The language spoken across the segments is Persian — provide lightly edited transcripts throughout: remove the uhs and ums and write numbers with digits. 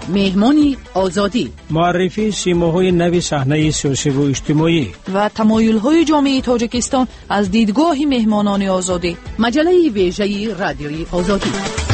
مهمانی آزادی، معرفی سیماهای نوی صحنه سیاسی و اجتماعی و تمایل‌های جامعه تاجیکستان از دیدگاه مهمانان آزادی. مجله ویژه رادیوی آزادی.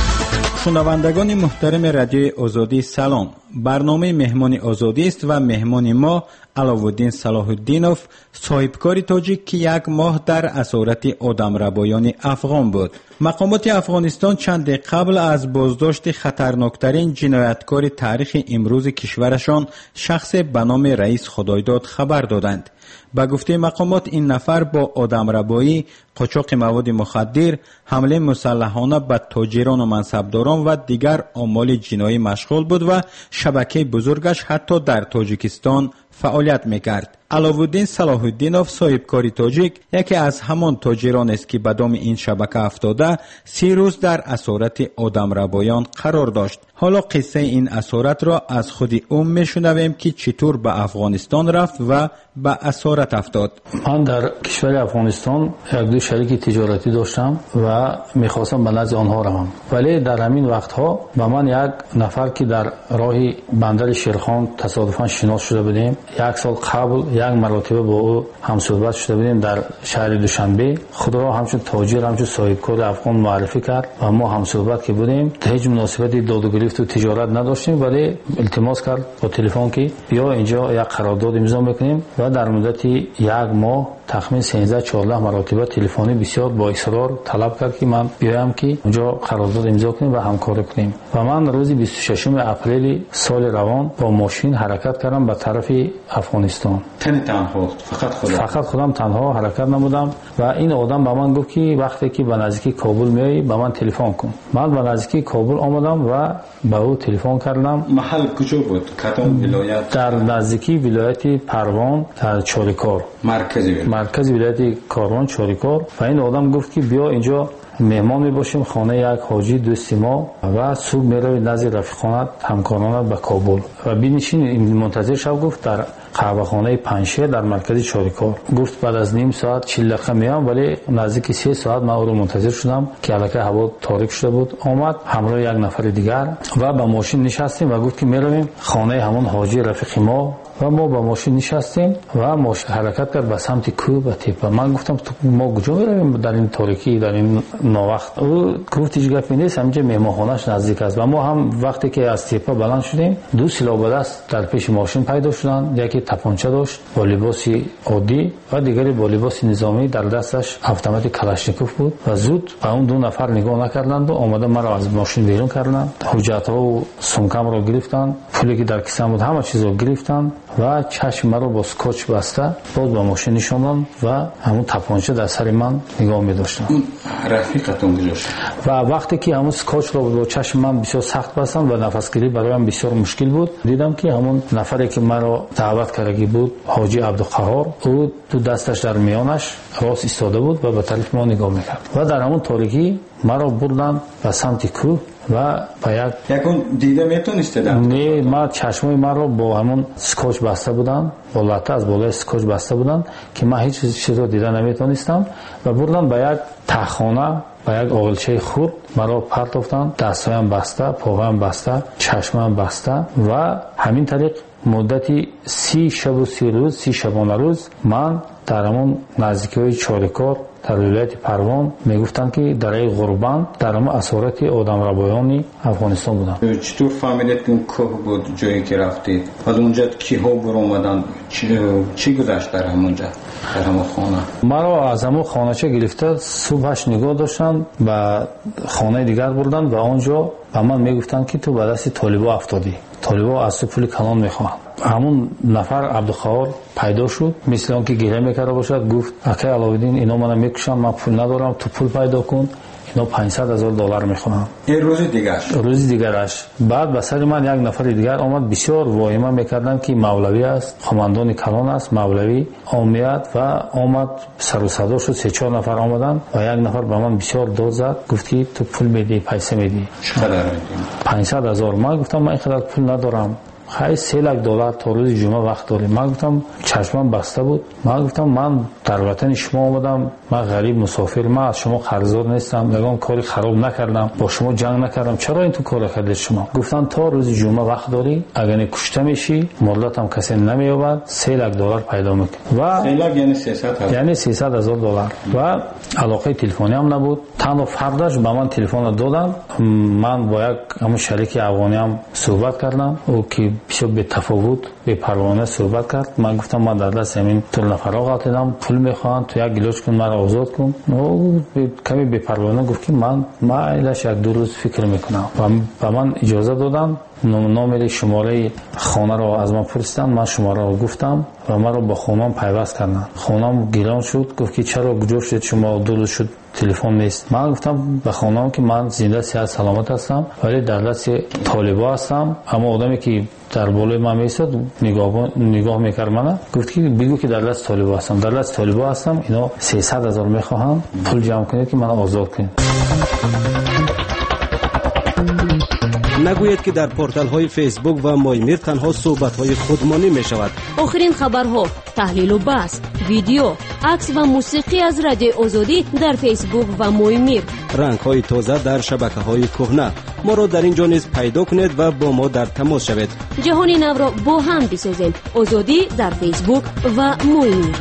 شنوندگان محترم رادیو آزادی سلام. برنامه مهمانی آزادی است و مهمان ما علاءالدین صلاح الدینوف، صاحبکار تاجیک که یک ماه در اسارت آدمربایان افغان بود. مقامات افغانستان چند قبل از بازداشت خطرناکترین جنایتکار تاریخ امروز کشورشان، شخص به نام رئیس خدایداد خبر دادند. به گفته مقامات این نفر با آدمربایی، قاچاق مواد مخدر، حمله مسلحانه به تاجران و منصبداران و دیگر اعمال جنایی مشغول بود و شبکه بزرگش حتی در تاجیکستان فعالیت میکرد. علاءالدین صلاح الدینوف، صاحبکار تاجیک، یکی از همان تاجران است که به دام این شبکه افتاده 3 روز در اسارت آدمربایان قرار داشت. حالا قصه این اسارت را از خود او میشنویم که چطور به افغانستان رفت و به اسارت افتاد. من در کشور افغانستان یک دو شریک تجارتی داشتم و میخواستم به نزد آنها روم، ولی در همین وقتها به من یک نفر که در راه بندر شیرخان تصادفاً شناس شده بودیم، 1 سال قبل یک مرتبه با او همصحبت شده بودیم در شهر دوشنبه، خود را همچون تاجر، همچون صاحبکار افغان معرفی کرد و ما همصحبت که بودیم. هیچ مناسبتی داد و گرفت و تجارت نداشتیم، ولی التماس کرد با تلفن که بیا اینجا یک قرارداد امضا میکنیم و در مدت 1 ماه تخمین 13-14 مرتبه تلفنی بسیار با اصرار طلب کرد که من بیایم که اونجا قرارداد امضا کنیم و همکاری کنیم. و من روز 26 اپریل سال روان با ماشین حرکت کردم به طرف افغانستان. تنها فقط خودم تنها حرکت نمودم و این آدم به من گفت که وقتی که به نزدیکی کابل میای به من تلفن کن. من به نزدیکی کابل آمدم و به او تلفن کردم. محل کجا بود؟ کدام ولایت؟ در نزدیکی ولایت پروان در چاریکار، مرکز ولایت کاروان چاریکار. و این آدم گفت که بیا اینجا مهمان میباشیم خانه یک حاجی دوست ما و صبح میروی نزد رفیقانت همکارانت به کابل و بنشین منتظر شو. گفت در قهوه خانه پنشه در مرکز چاریکار. گفت بعد از نیم ساعت 40 دقیقه میام، ولی نزدیک 3 ساعت من او رو منتظر شدم که البته هوا تاریک شده بود. آمد همراه یک نفر دیگر و با ماشین نشستیم و گفت که میرویم خانه همون حاجی رفیق ما و ما با ماشین نشستیم و ماشین حرکت کرد به سمت کوه و تپه. من گفتم ما کجا میرویم در این تاریکی، در این ناوقت؟ او گفت هیچ گپی نیست، همینجا مهمانخانه‌اش نزدیک است. و ما هم وقتی که از تپه بلند شدیم 2 سلاح به دست در پیش ماشین پیدا شدند. یکی تپانچه داشت با لباس عادی و دیگری با لباس نظامی، در دستش اتومات کلاشنیکوف بود و زود به اون 2 نفر نگاه نکردند و آمده مرا از ماشین بیرون کردند. حجت‌ها و سومکم رو گرفتند، پولی که در کیسم بود همه چیز رو گرفتند و چشم مرا با سکوچ بسته باز به ماشین نشوندند و همون تپانچه در سر من نگاه می‌داشتند. رفیقتون گذاشت و وقتی که همون سکوچ رو با چشم من بسیار سخت بستند و نفس گیری برایم بسیار مشکل بود، دیدم که همون نفری که مرا دعوت کرده بود حاجی عبدالقهار، او 2 دستش در میانش راست ایستاده بود و به طرف ما نگاه می‌کرد و در همون تاریکی مرا بردند به سمت کوه و با یکون دیده میتونستید؟ نه، ما چشمای من رو با همون سکوچ بسته بودن، با لطه از بالای سکوچ بسته بودن که من هیچ چیز رو دیده نمیتونستم و بردن به یک تخانه، به یک آغلچه خورد مرا پرتافتن، دستایم بسته، پاهایم بسته، چشمایم بسته و همین طریق مدتی 30 شب و 30 روز، 30 شبانه روز من در همون نزدیکی چاریکار در ولایت پروان میگفتن که در این غربان در همون اسارت آدمربایان افغانستان بودن. چطور فهمیدید کوه بود جایی که رفتید؟ از اونجا کیها برآمدن؟ چی گذشت در همونجا، در همون خانه؟ مرا از همون خانه چه گرفته صبحش نگاه داشتن به خانه دیگر بردن و اونجا به من میگفتن که تو به دست طالبا افتادی، طالبا از تو پول کلان میخوان. همون نفر عبدالقهار پیدا شد، مثل اون که گریه میکرده باشد، گفت اکه علاءالدین اینا منو میکشن، من پول ندارم، تو پول پیدا کن، اینا $500,000 میخوان. این روز دیگرش بعد به سر من یک نفر دیگر آمد، بسیار واهمه میکردن که مولوی است، خماندان کلان است، مولوی آمیت و آمد سر و صدا شد. 3-4 نفر آمدن و یک نفر به من بسیار داد زد، گفت که تو پول میدی، پیسه میدی. چقدر میدی؟ $500,000. من گفتم من اینقدر پول ندارم. خیلی $300 تا روز جمعه وقت داری. من گفتم چشمم بسته بود. من گفتم من در وطن شما آمدم، من غریب مسافر، من از شما قرضدار نیستم، یگان کاری خراب نکردم، با شما جنگ نکردم، چرا این تو کار کردید شما؟ گفتم تا روز جمعه وقت داری، اگر کشته میشی مهلت هم کسی نمییابد، $300 پیدا میکنی. و $300 یعنی 300,000 یعنی $300,000. و علاقه تلفنی هم نبود. تنها فرداش به من تلفن دادن. من با یک همون شریک افغانی هم صحبت کردم، او که بسیار به تفاوت به پروانه صحبت کرد. من گفتم من در دست همین طول نفرا قاتلم، پول میخوان، تو یک گلوش کن مرا آزاد کن. او کمی به پروانه گفت که من ایلاش یک دو روز فکر میکنم. و من اجازه دادم. نامری شماره خانه رو از من پرسیدن، من شماره رو گفتم و من رو با خانم پیوست کردن. خانم گیران شد، گفت که چرا کجا شد شما دو روز شد تلفن نیست. من گفتم به خانم که من زنده صحت سلامت هستم ولی در دست طالبا هستم. اما آدمی که در بالای من میسد نگاه میکرد منو، گفت که بگو که در دست طالبا هستم. در دست طالبا هستم، اینا 300,000 میخواهم، پول جمع کنید که من آزاد کنید. نگوید که در پورتال های فیسبوک و مایمیر تنها صحبت های خودمانی می شود. آخرین خبرها، تحلیل و بحث، ویدیو، عکس و موسیقی از رادیو آزادی در فیسبوک و مایمیر. رنگ های تازه در شبکه های کهنه. ما را در اینجا نیز پیدا کنید و با ما در تماس شوید. جهان نو را با هم بسازیم. آزادی در فیسبوک و مایمیر.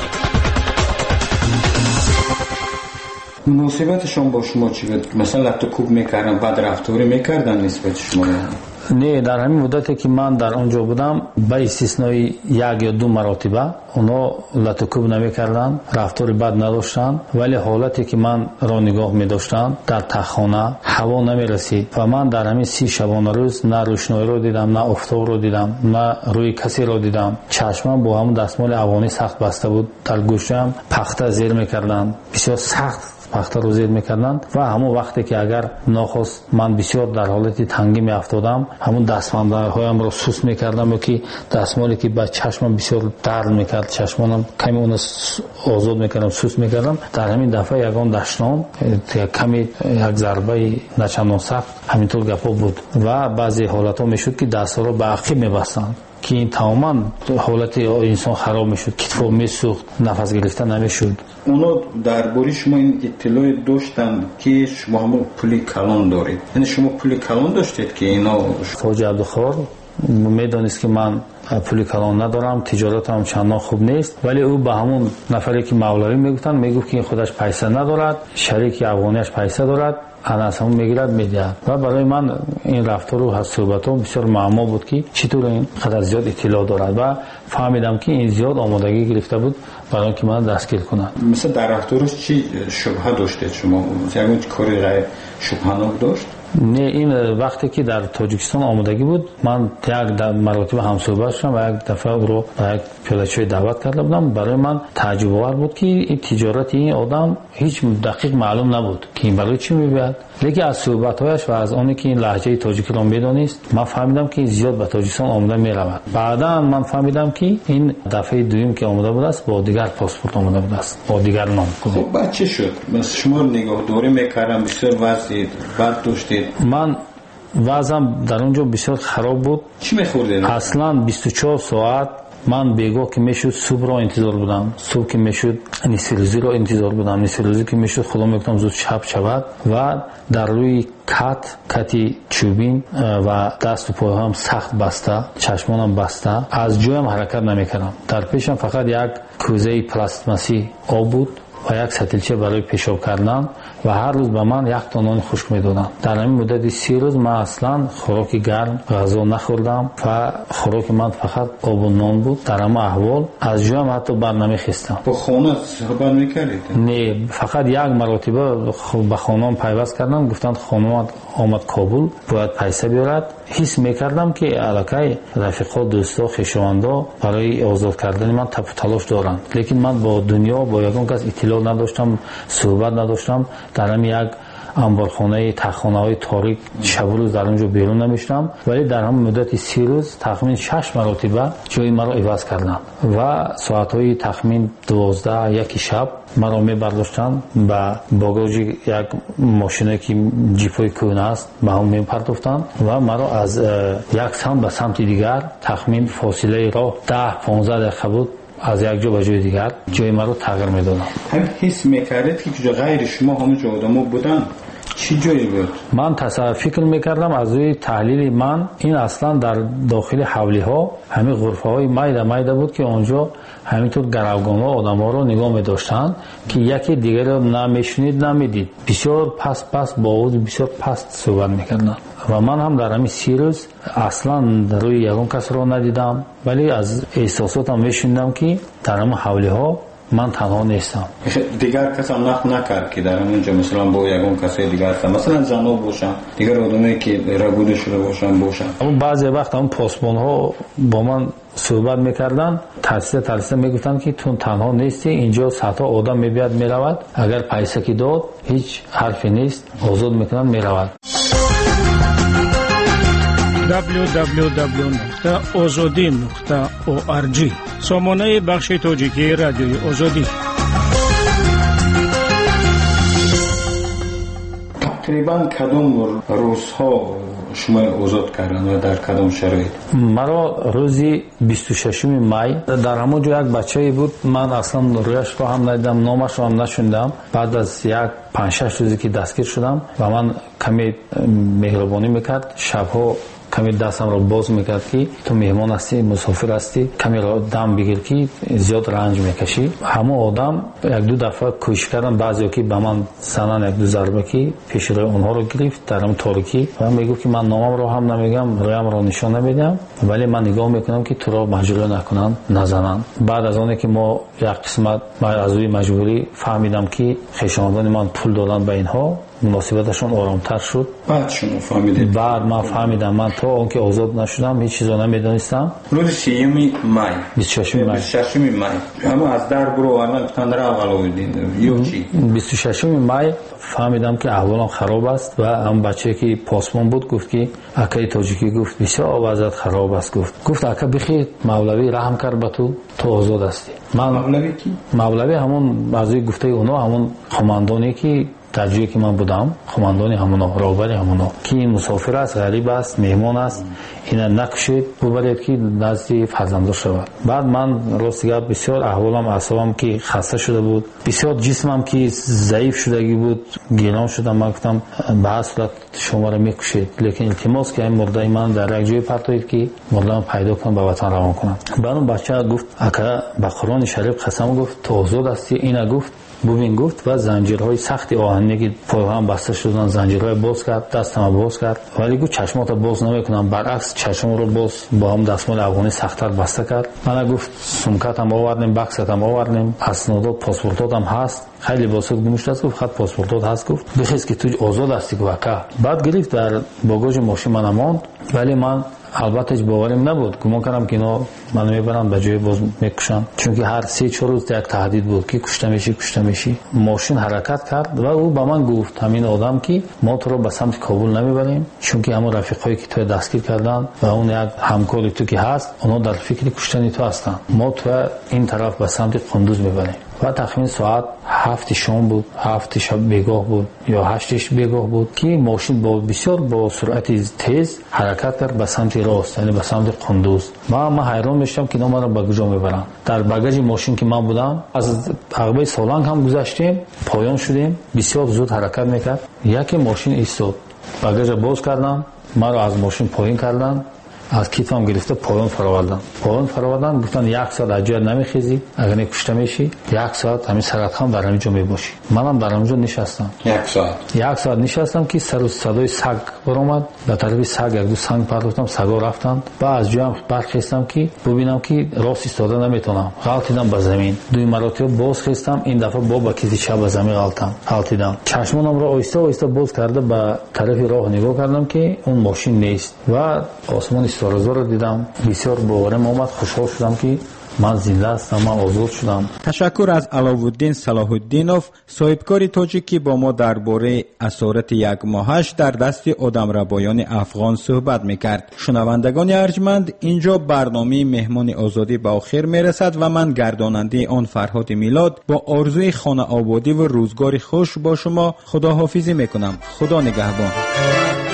مناسبتشون با شما چی بود؟ مثلا تو کوب میکردن، بعد رفتاری میکردن نسبت شما؟ نه، در همین مدتی که من در اونجا بودم با استثنای یک یا دو مراتبه اونا لطکوب نمیکردن، رفتار بد نداشتن، ولی حالتی که من را نگاه میداشتن در تخانه هوا نمیرسید و من در همین 30 شبانه روز نه روشنایی رو دیدم، نه آفتاب رو دیدم، نه روی کسی رو دیدم. چشمم با همون دستمال افغانی سخت بسته بود. در گوشم پخته زیر میکردن، بسیار سخت پخته رو زیر میکردن و همون وقتی که اگر ناخواست من بسیار در حالت تنگی می افتادم، همون دستماندهایم رو سوس میکردم که دستمالی که با چشمم بسیار درد میکرد، چشمانم کمی اون آزاد میکردم، سوس میکردم. در همین دفعه یگان دشنام کمی یک ضربه نچندان سخت همینطور گپا بود و بعضی حالت ها میشد که دست رو به عقب میبستن که این تماما حالت انسان خراب میشد، کتفو میسوخت، نفس گرفتن نمیشد. اونا درباره شما این اطلاع داشتن که شما هم پول کلان دارید؟ یعنی شما پول کلان داشتید که اینا؟ خواجه عبدالخوار میدونست که من پول کلان ندارم، تجارتم چندان خوب نیست، ولی او به همون نفری که مولوی میگفتن میگفت که خودش پیسه ندارد، شریک افغانیش پیسه دارد، انا از همون میگیرد میدهد. و برای من این رفتار و صحبت ها بسیار معما بود که چطور این قدر زیاد اطلاع دارد و فهمیدم که این زیاد آمادگی گرفته بود برای که من دستگیر کنم. مثلا در رفتارش چی شبهه داشتید شما؟ یعنی کاری غیر شبهه‌ناک داشت؟ نه، این وقتی که در تاجیکستان آمادگی بود من یک مراتب هم صحبت شدم و یک دفعه او رو به یک پیاده‌چوی دعوت کرده بودم. برای من تعجب آور بود که این تجارت این آدم هیچ دقیق معلوم نبود که این برای چی می‌بیاد، لیکن از صحبت‌هایش و از آنی که این لهجه تاجیک را می‌دانست من فهمیدم که زیاد به تاجیکستان آمده می‌رود. بعدا من فهمیدم که این دفعه دوم که آمده بود است با دیگر پاسپورت آمده بود است، با دیگر نام. خب بعد چه شد؟ شما نگاهداری می‌کردم، بسیار وضعیت بد داشتید. من وضعم در اونجا بسیار خراب بود. چی می‌خوردید؟ اصلا 24 ساعت من بیگاه که میشد صبح را انتظار بودم، صبح که میشد نصف روزی را انتظار بودم، نصف روزی که میشد خدا میگفتم زود شب شود و در روی کتی چوبین و دست و پای هم سخت بسته، چشمانم بسته، از جایم حرکت نمیکردم. در پیشم فقط یک کوزه پلاستماسی آب بود و یک ستیلچه برای پیشاب کردن و هر روز به من یک تا نان خشک میدادن. در این مدت 30 روز من اصلا خوراک گرم غذا نخوردم و خوراک من فقط آب و نان بود. در همه احوال از جایم حتی بر نمیخیستم. با خانه صحبت میکردید؟ نه، فقط یک مرتبه به خانم پیوست کردم، گفتند خانم آمد کابل باید پیسه بیارد. حس میکردم که علاقه رفیقا، دوستا، خویشاوندا برای آزاد کردن من تلاش دارند، لیکن من با دنیا با یگان کس اطلاع نداشتم، صحبت نداشتم. در همین یک انبارخانه تخانه‌های تاریک شب و روز در اونجا بیرون نمیشدم، ولی در همون مدت 30 روز تخمین 6 مرتبه جای مرا عوض کردند و ساعت‌های تخمین 12 یک شب مرا می‌برداشتند به باگاژ یک ماشینی که جیپای کهنه است به هم می‌پرداختند و مرا از یک سمت به سمت دیگر تخمین فاصله راه 10-15 دقیقه بود، از یک جا به جای دیگر جای مرا تغییر می‌دادند. همین حس می‌کردید که جای غیر شما همونجا آدم‌ها بودن؟ چی جایی بود؟ من فکر میکردم از روی تحلیل من این اصلا در داخل حولی ها همین غرفه های مایده بود که اونجا همینطور گروگان ها آدم ها رو نگاه میداشتن که یکی دیگر رو نمیشنید نمیدید، بسیار پس باود بسیار پست صحبت میکردن و من هم در همین 30 روز اصلا روی یگان کس رو ندیدم، ولی از احساساتم میشنیدم که در همین حولی ها من تنها نیستم. دیگر کس هم نقد نکرد که در اونجا مثلا با یگان کسی دیگر هستن، مثلا زنها باشن، دیگر آدمایی که رگوده شده باشن. اون بعضی وقت هم پاسبان ها با من صحبت میکردن، ترسیده میگفتن که تو تنها نیستی، اینجا صدها آدم میبیاد میرود، اگر پیسه کی داد هیچ حرفی نیست، آزاد میکنن میرود. www.ozodi.org سامانه بخش تاجیکی رادیوی آزادی. تقریبا کدام روزها شما آزاد کردن و در کدام شرایط؟ مرا روزی 26 می در همون جو یک بچه‌ای بود، من اصلا رویش رو هم ندیدم، نامش رو هم نشوندم. بعد از یک 5-6 روزی که دستگیر شدم و من کمی مهربانی میکرد، شبها کمی دستم رو باز میکرد که تو مهمان هستی، مسافر هستی، کمی رو دم بگیر که زیاد رنج میکشی. همه آدم 1-2 دفعه کوشش کردن، بعضی که به من زنن 1-2 ضربه که پیش روی اونها رو گرفت در همون تاریکی و من میگم که من نامم رو هم نمیگم، رویم رو نشان نمیدم، ولی من نگاه میکنم که تو رو مجبور نکنن نزنن. بعد از اون که ما یک قسمت از روی مجبوری فهمیدم که خویشاوندان من پول دادن به اینها، مناسبتشون آرامتر شد. بعد شما فهمیدید؟ بعد من فهمیدم، من تا اونکه آزاد نشدم هیچ چیزا نمیدونستم. روز 26 می اما از در برو ورنه تندر اولویدین یا چی؟ 26 می فهمیدم که احوالم خراب است و هم بچه که پاسبان بود گفت که اکای تاجیکی گفت بسیار وضعیت خراب است، گفت اکا بخیر مولوی رحم کرد به تو آزاد هستی. مولوی کی؟ مولوی همون از گفته اونا همون خماندانی که در جایی که من بودم، خماندانی همونا، راهبر همونا که این مسافر است، غریب است، مهمان است، اینا نکشید ببرید که نزد فرزندان شود. بعد من راست گفت بسیار احوالم اعصابم که خسته شده بود، بسیار جسمم که ضعیف شدگی بود، گیلان شدم. من گفتم به هر صورت شما را میکشید، لیکن التماس که این مرده من در یک جای پرتایید که مرده پیدا کنم به وطن روان کنم. بعد اون بچه گفت اکا به قرآن شریف قسم گفت تو آزاد هستی. اینا گفت ببین گفت و زنجیرهای سختی آهنی که پایم بسته شدن، زنجیرهای باز کرد، دستم باز کرد، ولی گفت چشمات باز نمیکنم، برعکس چشم رو باز با هم دستمال افغانی سخت‌تر بسته کرد. من گفت سمکتم آوردیم، بکستم آوردیم، اسنادات پاسپورتاتم هست، خیلی باسط گمشته است. گفت خط پاسپورتات هست، گفت بخیز که تو آزاد هستی. گفت بعد گرفت در باگاژ ماشین من ماند، ولی من البته باورم نبود، گمان کردم که اینا منو میبرن به جای باز میکشن، چون که هر 3-4 روز یک تهدید بود که کشته میشی. ماشین حرکت کرد و او به من گفت همین آدم که ما تو رو به سمت کابل نمیبریم، چون که همون رفیقایی که تو دستگیر کردن و اون یک همکاری تو که هست اونا در فکر کشتن تو هستن، ما تو این طرف به سمت قندوز میبریم. و تقریبا ساعت 7 شام بود، 7 شب بیگاه بود یا 8 بیگاه بود که ماشین با بسیار با سرعت تیز حرکت کرد به سمت راست، یعنی به سمت قندوز. من حیران میشم که اینا ما رو به کجا میبرن. در باگاژ ماشین که من بودم از عقبه سالنگ هم گذشتیم، پایان شدیم، بسیار زود حرکت میکرد. یکی ماشین ایستاد، باگاژ باز کردن، ما رو از ماشین پایین کردن، از کیفم گرفته پایان فراوردن گفتن 1 ساعت از جای نمیخیزی، اگر نکشته میشی 1 ساعت همین سرطان در همینجا میباشی. منم در همینجا نشستم 1 ساعت نشستم که سر و صدای سگ برآمد، به طرف سگ 1-2 سنگ پرتافتم، سگا رفتن. بعد از جایم برخاستم که ببینم که راست ایستاده نمیتونم، غلطیدم به زمین. 2 مرتبه باز خواستم، این دفعه با کسی چپ به زمین غلطیدم. چشمانم رو آهسته باز کرده به طرف راه نگاه کردم که اون ماشین نیست و آسمان استرازا رو دیدم. بسیار باورم اومد، خوشحال شدم که من زنده هستم، من آزاد شدم. تشکر از علاءالدین صلاح الدینوف، صاحبکار تاجیکی با ما درباره اسارت یک ماهش در دست آدمربایان افغان صحبت میکرد. شنوندگان ارجمند، اینجا برنامه مهمان آزادی به آخر میرسد و من گرداننده آن فرهاد میلاد با آرزوی خانه آبادی و روزگار خوش با شما خداحافظی میکنم. خدا نگهبان.